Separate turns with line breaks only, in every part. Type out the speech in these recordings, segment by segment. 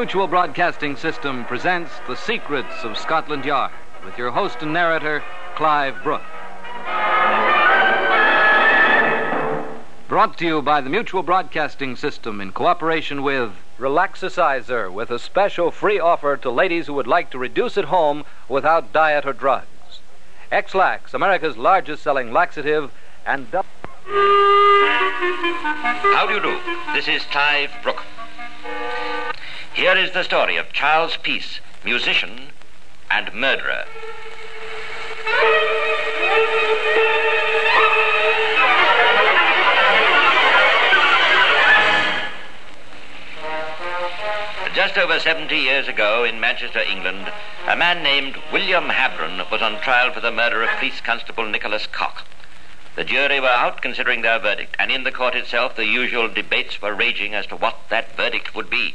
Mutual Broadcasting System presents The Secrets of Scotland Yard with your host and narrator, Clive Brooke. Brought to you by the Mutual Broadcasting System in cooperation with Relaxicizer, with a special free offer to ladies who would like to reduce at home without diet or drugs. X-Lax, America's largest selling laxative, and...
How do you do? This is Clive Brooke. Here is the story of Charles Peace, musician and murderer. Just over 70 years ago in Manchester, England, a man named William Habron was on trial for the murder of Police Constable Nicholas Cock. The jury were out considering their verdict, and in the court itself the usual debates were raging as to what that verdict would be.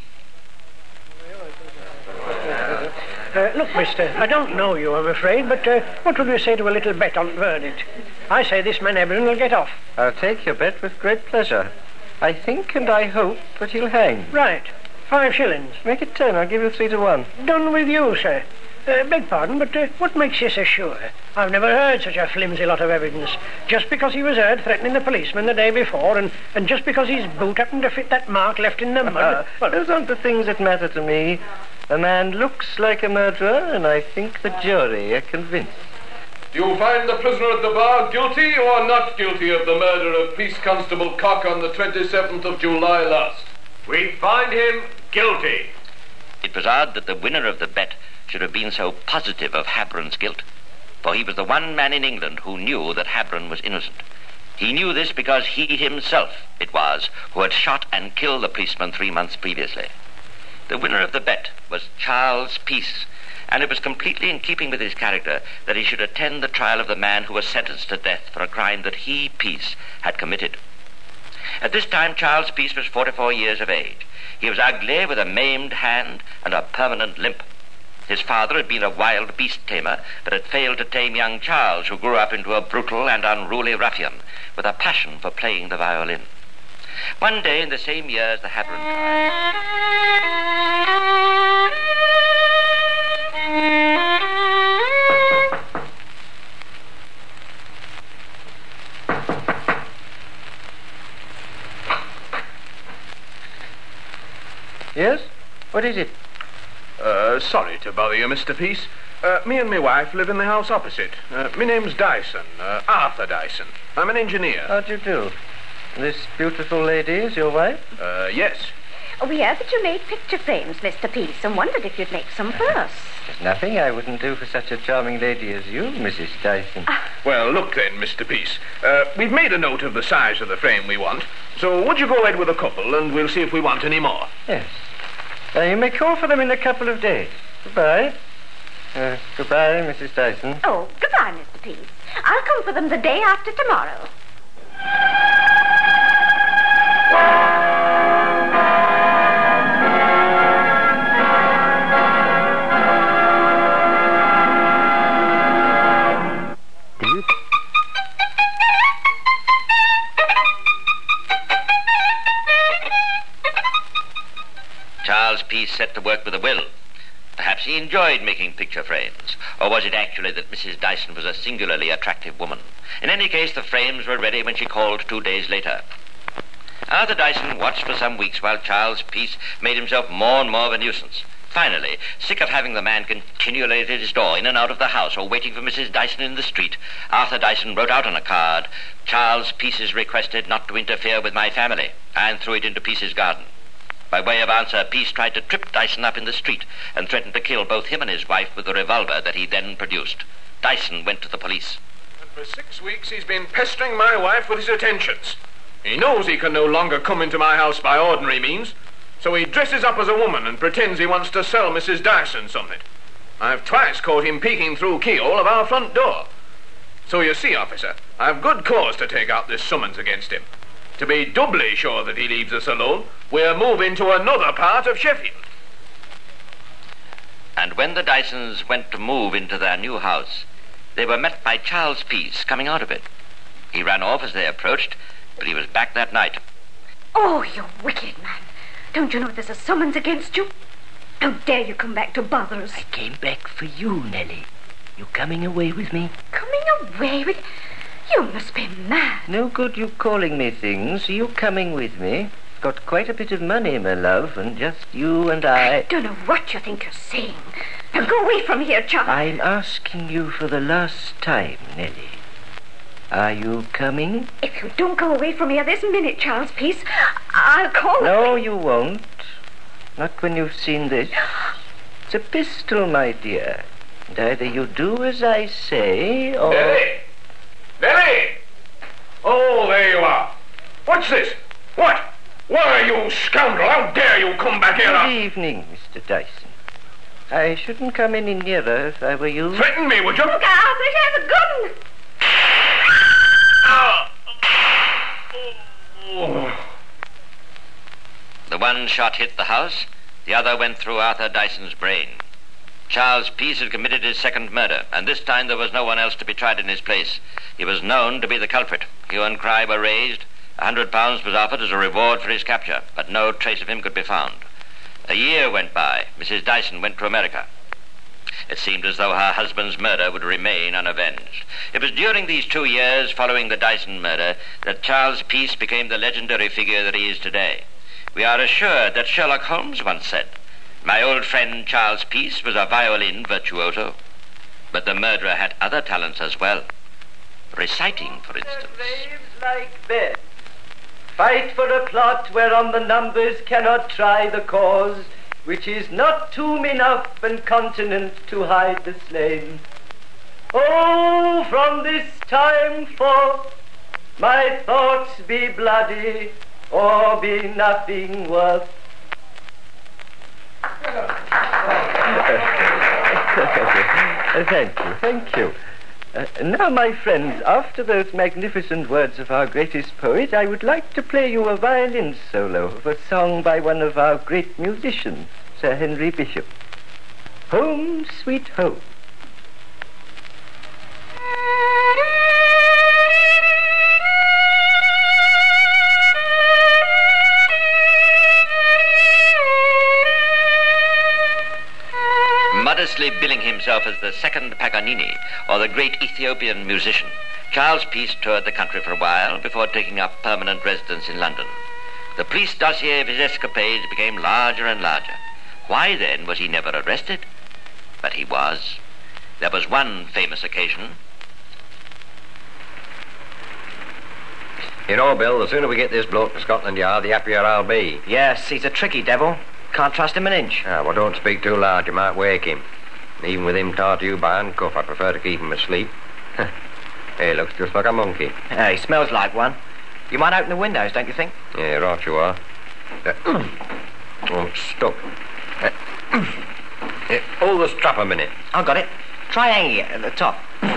Look, mister, I don't know you, I'm afraid, but what would you say to a little bet on verdict? I say this man Ebron will get off.
I'll take your bet with great pleasure. I think and I hope that he'll hang.
Right. 5 shillings.
Make it 10. I'll give you 3 to 1.
Done with you, sir. Beg pardon, but what makes you so sure? I've never heard such a flimsy lot of evidence. Just because he was heard threatening the policeman the day before, and just because his boot happened to fit that mark left in the mud...
Well, those aren't the things that matter to me. A man looks like a murderer, and I think the jury are convinced.
Do you find the prisoner at the bar guilty or not guilty of the murder of Police Constable Cock on the 27th of July last?
We find him guilty.
It was odd that the winner of the bet should have been so positive of Habron's guilt, for he was the one man in England who knew that Habron was innocent. He knew this because he himself it was who had shot and killed the policeman 3 months previously. The winner of the bet was Charles Peace, and it was completely in keeping with his character that he should attend the trial of the man who was sentenced to death for a crime that he, Peace, had committed. At this time, Charles Peace was 44 years of age. He was ugly, with a maimed hand and a permanent limp. His father had been a wild beast tamer, but had failed to tame young Charles, who grew up into a brutal and unruly ruffian, with a passion for playing the violin. One day in the same year as the Habron trial...
Yes? What is it?
Sorry to bother you, Mr. Peace. Me and my wife live in the house opposite. My name's Dyson, Arthur Dyson. I'm an engineer.
How do you do? This beautiful lady is your wife?
Yes.
We heard that you made picture frames, Mr. Peace, and wondered if you'd make some for us.
There's nothing I wouldn't do for such a charming lady as you, Mrs. Dyson.
Well, look then, Mr. Peace. We've made a note of the size of the frame we want, so would you go ahead with a couple, and we'll see if we want any more.
Yes. You may call for them in a couple of days. Goodbye. Goodbye, Mrs. Dyson.
Oh, goodbye, Mr. Peace. I'll come for them the day after tomorrow.
Charles Peace set to work with a will. Perhaps he enjoyed making picture frames, or was it actually that Mrs. Dyson was a singularly attractive woman? In any case, the frames were ready when she called 2 days later. Arthur Dyson watched for some weeks while Charles Peace made himself more and more of a nuisance. Finally, sick of having the man continually at his door, in and out of the house, or waiting for Mrs. Dyson in the street, Arthur Dyson wrote out on a card, "Charles Peace is requested not to interfere with my family," and threw it into Peace's garden. By way of answer, Peace tried to trip Dyson up in the street and threatened to kill both him and his wife with the revolver that he then produced. Dyson went to the police.
And for 6 weeks he's been pestering my wife with his attentions. He knows he can no longer come into my house by ordinary means, so he dresses up as a woman and pretends he wants to sell Mrs. Dyson something. I've twice caught him peeking through keyhole of our front door. So you see, officer, I've good cause to take out this summons against him. To be doubly sure that he leaves us alone, we're moving to another part of Sheffield.
And when the Dysons went to move into their new house, they were met by Charles Peace coming out of it. He ran off as they approached, but he was back that night.
Oh, you wicked man. Don't you know there's a summons against you? How dare you come back to bother us?
I came back for you, Nellie. You coming away with me?
Coming away with... You must be mad.
No good you calling me things. You coming with me? Got quite a bit of money, my love, and just you and I...
I don't know what you think you're saying. Now go away from here, Charles.
I'm asking you for the last time, Nellie. Are you coming?
If you don't go away from here this minute, Charles Peace, I'll call...
No, you won't. Not when you've seen this. It's a pistol, my dear. And either you do as I say, or...
Nellie! Nellie! Oh, there you are. What's this? What? Why, you scoundrel, how dare you come back here?
Good evening, Mr. Dyson. I shouldn't come any nearer if I were you.
Threaten me, would you?
Look out, they have a gun.
The one shot hit the house, the other went through Arthur Dyson's brain. Charles Peace had committed his second murder, and this time there was no one else to be tried in his place. He was known to be the culprit. Hue and cry were raised. £100 was offered as a reward for his capture, but no trace of him could be found. A year went by. Mrs. Dyson went to America. It seemed as though her husband's murder would remain unavenged. It was during these 2 years following the Dyson murder that Charles Peace became the legendary figure that he is today. We are assured that Sherlock Holmes once said, "My old friend Charles Peace was a violin virtuoso." But the murderer had other talents as well. Reciting, for instance.
Braves like beds. Fight for a plot whereon the numbers cannot try the cause, which is not tomb enough and continent to hide the slain. Oh, from this time forth, my thoughts be bloody, or be nothing worth. Thank you. Now, my friends, after those magnificent words of our greatest poet, I would like to play you a violin solo of a song by one of our great musicians, Sir Henry Bishop. Home, Sweet Home.
Modestly billing himself as the second Paganini, or the great Ethiopian musician, Charles Peace toured the country for a while before taking up permanent residence in London. The police dossier of his escapades became larger and larger. Why, then, was he never arrested? But he was. There was one famous occasion.
You know, Bill, the sooner we get this bloke to Scotland Yard, the happier I'll be.
Yes, he's a tricky devil. Can't trust him an inch.
Well, don't speak too loud. You might wake him. Even with him tied to you by handcuff, I prefer to keep him asleep. He looks just like a monkey.
Yeah, he smells like one. You might open the windows, don't you think?
Yeah, right you are. Oh, stuck. Hold the strap a minute.
I've got it. Try hanging it at the top.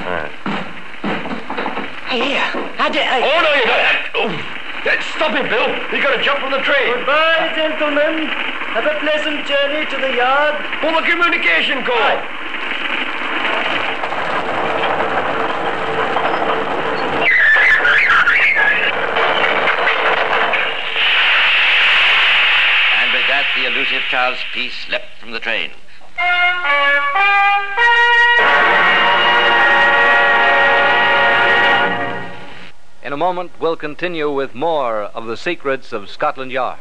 Hey, here. How'd you... Hey.
Oh, no, you don't. Stop him, Bill. He's got to jump from the train.
Goodbye, gentlemen. Have a pleasant journey to the yard.
Pull the communication cord.
Right.
And with that, the elusive Charles Peace leapt from the train.
In a moment, we'll continue with more of the secrets of Scotland Yard.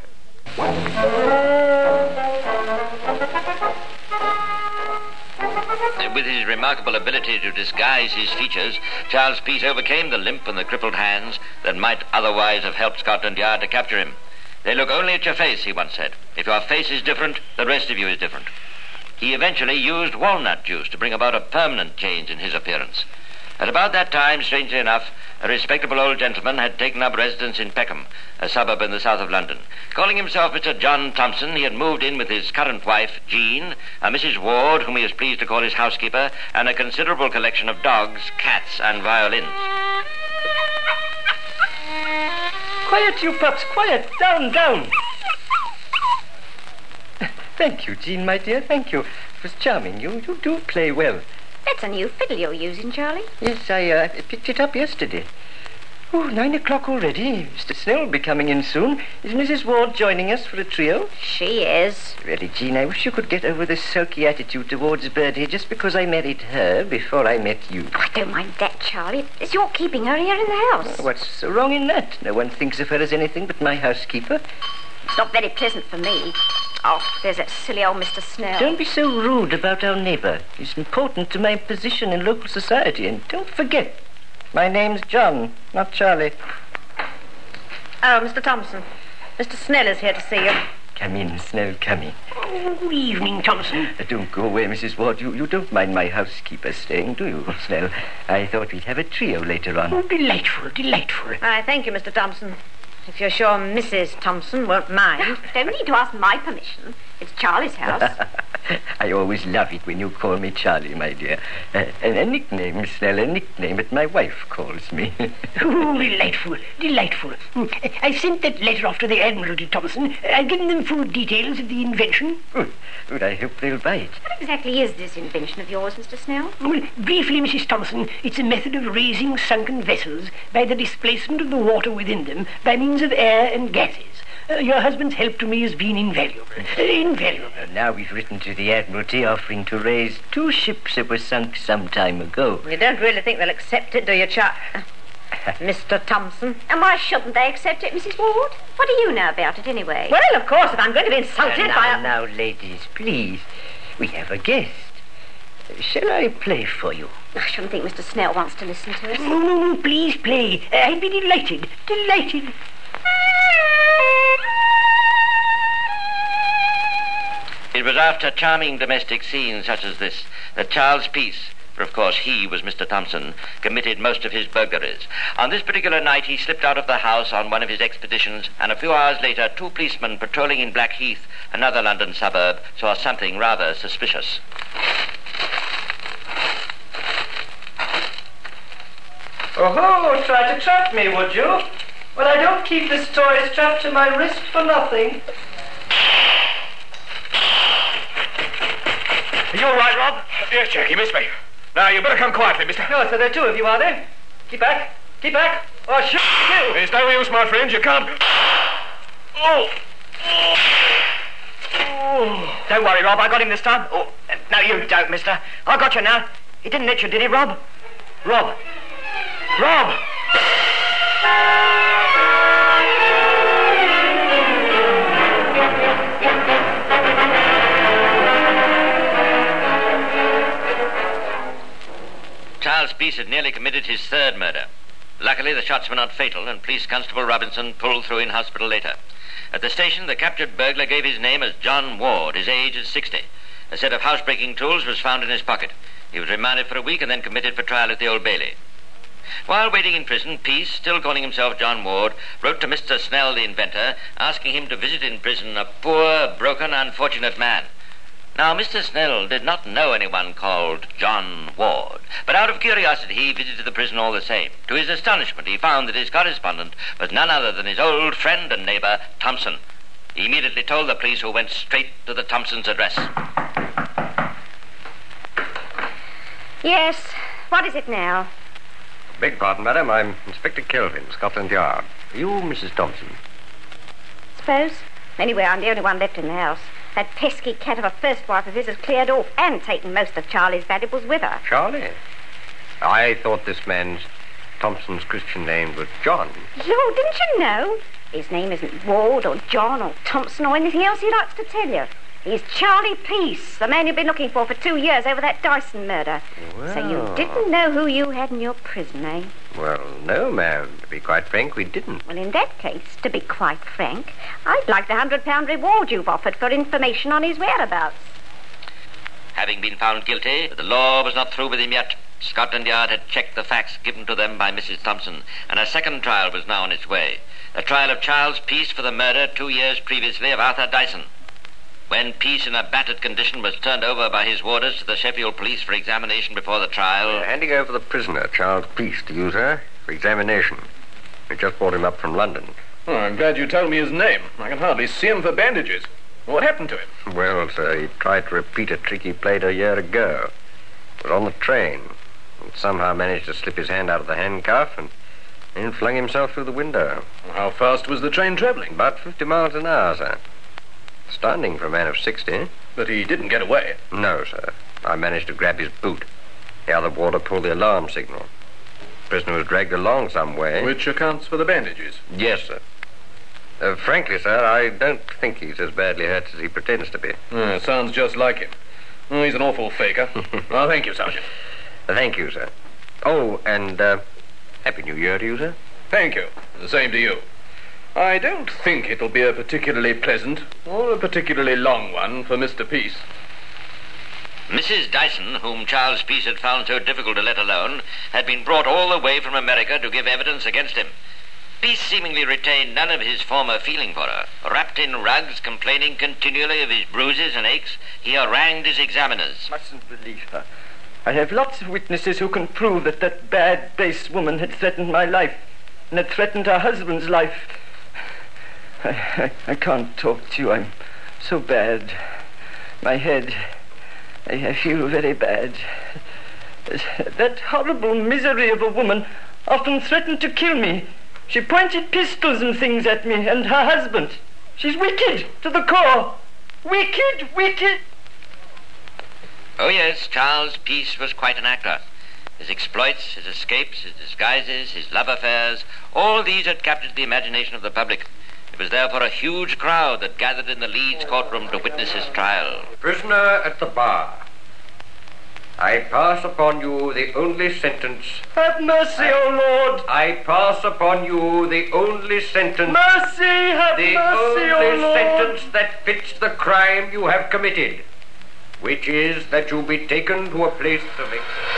With his remarkable ability to disguise his features, Charles Peace overcame the limp and the crippled hands that might otherwise have helped Scotland Yard to capture him. "They look only at your face," he once said. "If your face is different, the rest of you is different." He eventually used walnut juice to bring about a permanent change in his appearance. At about that time, strangely enough, a respectable old gentleman had taken up residence in Peckham, a suburb in the south of London. Calling himself Mr. John Thompson, he had moved in with his current wife, Jean, a Mrs. Ward, whom he was pleased to call his housekeeper, and a considerable collection of dogs, cats, and violins.
Quiet, you pups, quiet. Down, down. Thank you, Jean, my dear, thank you. It was charming. You do play well.
That's a new fiddle you're using, Charlie.
Yes, I picked it up yesterday.
Oh, 9 o'clock already. Mr. Snell will be coming in soon. Is Mrs. Ward joining us for a trio?
She is.
Really, Jean, I wish you could get over this sulky attitude towards Birdie just because I married her before I met you.
I don't mind that, Charlie. It's your keeping her here in the house.
What's so wrong in that? No one thinks of her as anything but my housekeeper.
It's not very pleasant for me. Oh, there's that silly old Mr. Snell.
Don't be so rude about our neighbour. He's important to my position in local society. And don't forget, my name's John, not Charlie.
Oh, Mr. Thompson. Mr. Snell is here to see you.
Come in, Snell, come in.
Oh, good evening, Thompson.
Don't go away, Mrs. Ward. You don't mind my housekeeper staying, do you, Snell? I thought we'd have a trio later on.
Oh, delightful, delightful.
Thank you, Mr. Thompson. If you're sure Mrs. Thompson won't mind. Don't need to ask my permission. It's Charlie's house.
I always love it when you call me Charlie, my dear. A nickname, Snell, a nickname that my wife calls me.
Oh, delightful, delightful. I sent that letter off to the Admiralty, Thompson. I've given them full details of the invention.
Good, I hope they'll buy it.
What exactly is this invention of yours, Mr. Snell?
Well, briefly, Mrs. Thompson, it's a method of raising sunken vessels by the displacement of the water within them by means of air and gases. Your husband's help to me has been invaluable. Invaluable.
Now we've written to the Admiralty offering to raise 2 ships that were sunk some time ago.
You don't really think they'll accept it, do you, Mr. Thompson? And why shouldn't they accept it, Mrs. Ward? What do you know about it, anyway? Well, of course, if I'm going to be insulted by
Now, ladies, please. We have a guest. Shall I play for you?
I shouldn't think Mr. Snell wants to listen to us.
No, please play. I'd be delighted, delighted.
It was after charming domestic scenes such as this that Charles Peace, for of course he was Mr. Thompson, committed most of his burglaries. On this particular night he slipped out of the house on one of his expeditions, and a few hours later 2 policemen patrolling in Blackheath, another London suburb, saw something rather suspicious.
Oh, try to trap me, would you? Well, I don't keep this toy strapped to my wrist for nothing.
Are you all right, Rob? Yes, Jack, you missed me. Now, you better come quietly, mister.
Oh, so there are 2 of you, are there? Keep back. Keep back. Or I'll shoot you.
There's no use, my friends. You can't... Oh!
Don't worry, Rob. I got him this time. Oh, no, you don't, mister. I got you now. He didn't hit you, did he, Rob? Rob! Rob!
Charles Peace had nearly committed his 3rd murder. Luckily, the shots were not fatal, and Police Constable Robinson pulled through in hospital later. At the station, the captured burglar gave his name as John Ward. His age is 60. A set of housebreaking tools was found in his pocket. He was remanded for a week and then committed for trial at the Old Bailey. While waiting in prison, Peace, still calling himself John Ward, wrote to Mr. Snell, the inventor, asking him to visit in prison a poor, broken, unfortunate man. Now, Mr. Snell did not know anyone called John Ward, but out of curiosity he visited the prison all the same. To his astonishment, he found that his correspondent was none other than his old friend and neighbor, Thompson. He immediately told the police, who went straight to the Thompsons' address.
Yes, what is it now?
Beg pardon, madam. I'm Inspector Kelvin, Scotland Yard. Are you Mrs. Thompson?
Suppose. Anyway, I'm the only one left in the house. That pesky cat of a first wife of his has cleared off and taken most of Charlie's valuables with her.
Charlie? I thought this man's Thompson's Christian name was John.
Lord, didn't you know? His name isn't Ward or John or Thompson or anything else he likes to tell you. He's Charlie Peace, the man you've been looking for 2 years over that Dyson murder.
Well.
So you didn't know who you had in your prison, eh?
Well, no, ma'am. To be quite frank, we didn't.
Well, in that case, to be quite frank, I'd like the £100 reward you've offered for information on his whereabouts.
Having been found guilty, the law was not through with him yet. Scotland Yard had checked the facts given to them by Mrs. Thompson, and a second trial was now on its way. The trial of Charles Peace for the murder 2 years previously of Arthur Dyson. When Peace, in a battered condition, was turned over by his warders to the Sheffield police for examination before the trial...
handing over the prisoner, Charles Peace, to use her for examination. We just brought him up from London.
Oh, I'm glad you told me his name. I can hardly see him for bandages. What happened to him?
Well, sir, he tried to repeat a trick he played a year ago. He was on the train and somehow managed to slip his hand out of the handcuff and and flung himself through the window.
How fast was the train travelling?
About 50 miles an hour, sir. Stunning for a man of 60.
But he didn't get away.
No, sir. I managed to grab his boot. The other warder pulled the alarm signal. The prisoner was dragged along some way.
Which accounts for the bandages.
Yes, sir. Frankly, sir, I don't think he's as badly hurt as he pretends to be.
Sounds just like him. Oh, he's an awful faker. Well, thank you, Sergeant.
Thank you, sir. Oh, and Happy New Year to you, sir.
Thank you. The same to you. I don't think it'll be a particularly pleasant or a particularly long one for Mr. Peace.
Mrs. Dyson, whom Charles Peace had found so difficult to let alone, had been brought all the way from America to give evidence against him. Peace seemingly retained none of his former feeling for her. Wrapped in rugs, complaining continually of his bruises and aches, he harangued his examiners.
Mustn't believe her. I have lots of witnesses who can prove that that bad, base woman had threatened my life and had threatened her husband's life. I can't talk to you. I'm so bad. My head, I feel very bad. That horrible misery of a woman often threatened to kill me. She pointed pistols and things at me and her husband. She's wicked to the core. Wicked, wicked.
Oh, yes, Charles Peace was quite an actor. His exploits, his escapes, his disguises, his love affairs, all these had captured the imagination of the public. It was therefore a huge crowd that gathered in the Leeds courtroom to witness his trial.
Prisoner at the bar, I pass upon you the only sentence...
Have mercy, O Lord!
I pass upon you the only sentence...
Mercy, have mercy, O
The only
Lord!
sentence that fits the crime you have committed, which is that you be taken to a place of...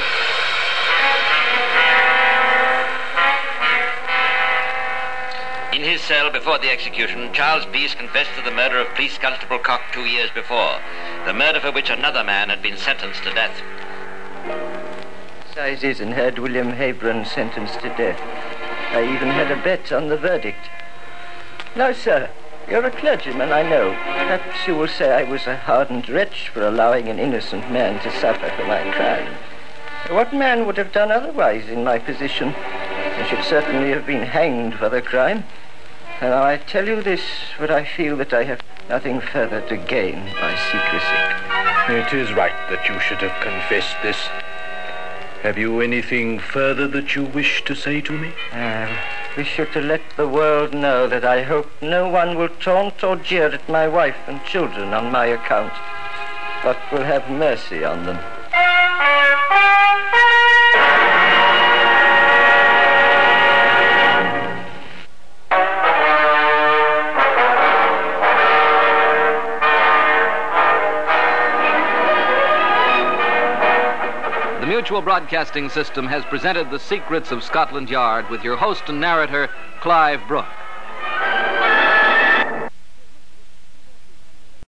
In his cell before the execution, Charles Peace confessed to the murder of Police Constable Cock 2 years before, the murder for which another man had been sentenced to death.
Sizes and had William Haybrun sentenced to death. I even had a bet on the verdict. Now, sir, you're a clergyman, I know. Perhaps you will say I was a hardened wretch for allowing an innocent man to suffer for my crime. What man would have done otherwise in my position? I should certainly have been hanged for the crime. And now I tell you this, for I feel that I have nothing further to gain by secrecy.
It is right that you should have confessed this. Have you anything further that you wish to say to me?
I wish you to let the world know that I hope no one will taunt or jeer at my wife and children on my account, but will have mercy on them.
The Mutual Broadcasting System has presented The Secrets of Scotland Yard with your host and narrator, Clive Brooke.